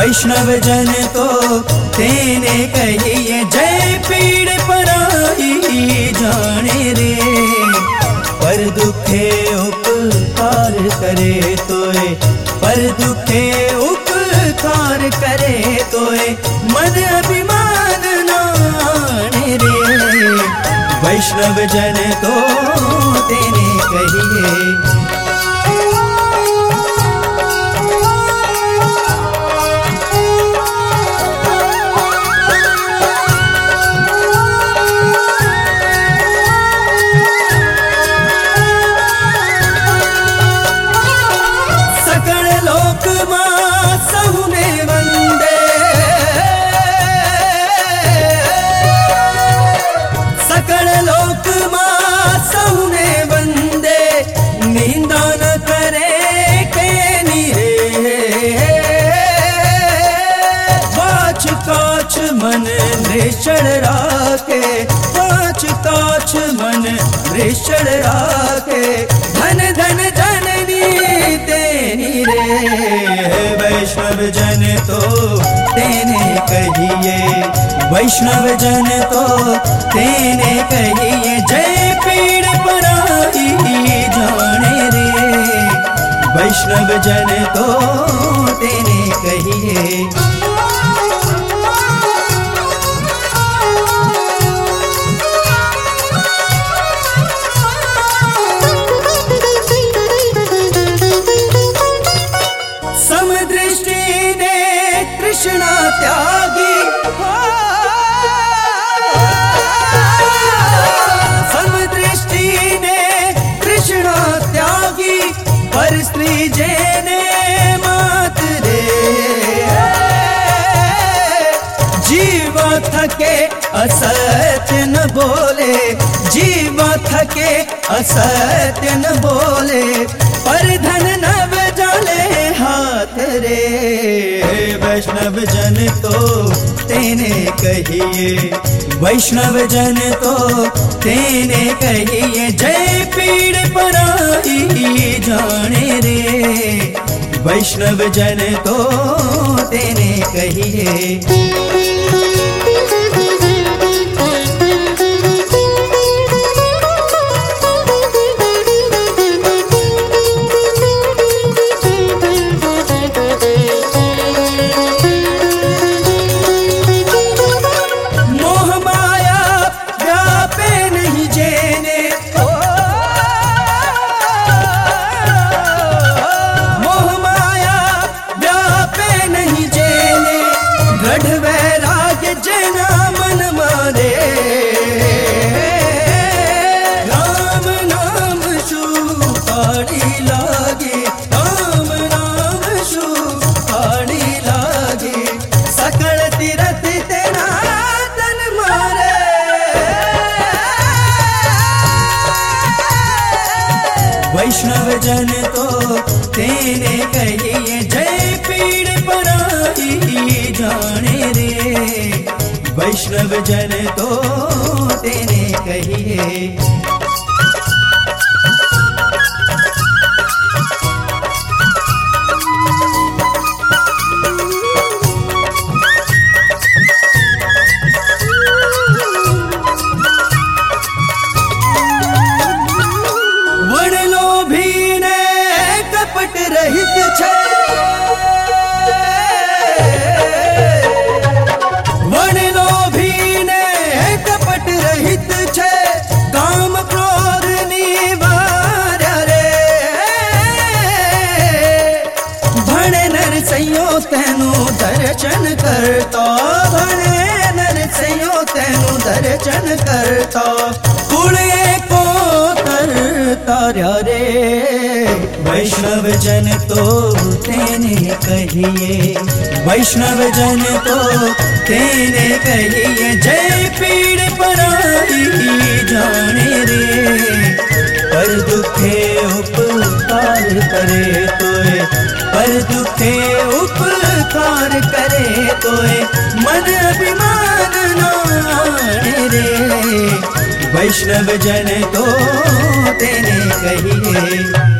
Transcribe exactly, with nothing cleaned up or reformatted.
वैष्णव जन तो तेने कहिए, जय पीड़ पराई जाने रे। पर दुखे उपकार करे तोए, पर दुखे उपकार करे तोए, मन अभिमान नाने रे। वैष्णव जन तो तेने कहिए। मन रेशड़ राके, पाँच काछ मन रेशड़ राके, धन धन जननी तेनी रे। वैष्णव जन तो तेने कहिए, वैष्णव जन तो तेने कहिए, जय पीड़ पराई जाने रे। वैष्णव जन तो तेने कहिए। कृष्णा त्यागी समदृष्टि ने कृष्णा त्यागी, पर स्त्री जेने मात रे। जीवा थके असत्य न बोले, जीवा थके असत्य न बोले, पर धन नव जाले हाथ रे। वैष्णव जन तो तेने कहिए, वैष्णव जन तो तेने कहिए, जय पीड़ पराई जाने रे। वैष्णव जन तो तेने कहिए। वैष्णव जन तो तेने कहिए, जय पीड़ पराई जाने रे। वैष्णव जन तो तेने कहिए। दर्शन करता भणे नरसिंहो तेनु दर्शन करता, कुड़े को करता रे। वैष्णव जन तो तेने कहिए, वैष्णव जन तो तेने कहिए, जय पीड़ पराई जाने रे। पर दुखे उपकार करे तोए, पर दुखे उपकार करे तोए, मन अभिमान नाने रे। वैष्णव जन तो तेने कहिए।